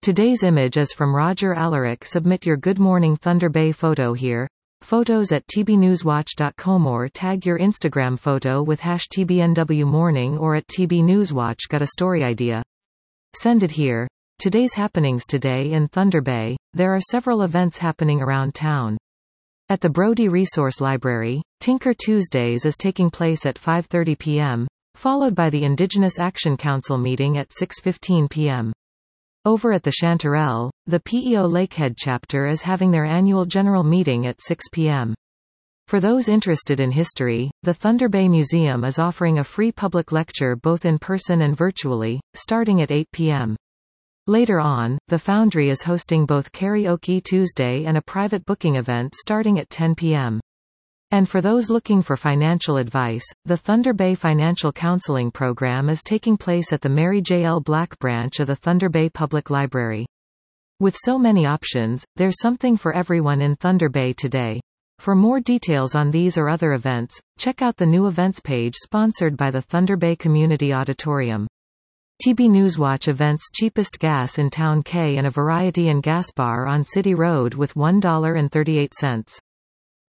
Today's image is from Roger Alaric. Submit your Good Morning Thunder Bay photo here. Photos at tbnewswatch.com or tag your Instagram photo with #TBNWMorning or at TBNewsWatch. Got a story idea? Send it here. Today's happenings today in Thunder Bay. There are several events happening around town. At the Brody Resource Library, Tinker Tuesdays is taking place at 5:30 p.m., followed by the Indigenous Action Council meeting at 6:15 p.m. Over at the Chanterelle, the PEO Lakehead chapter is having their annual general meeting at 6 p.m. For those interested in history, the Thunder Bay Museum is offering a free public lecture both in person and virtually, starting at 8 p.m. Later on, the Foundry is hosting both Karaoke Tuesday and a private booking event starting at 10 p.m. And for those looking for financial advice, the Thunder Bay Financial Counseling Program is taking place at the Mary J. L. Black branch of the Thunder Bay Public Library. With so many options, there's something for everyone in Thunder Bay today. For more details on these or other events, check out the new events page sponsored by the Thunder Bay Community Auditorium. TB Newswatch events: cheapest gas in Town K and a variety and gas bar on City Road with $1.38.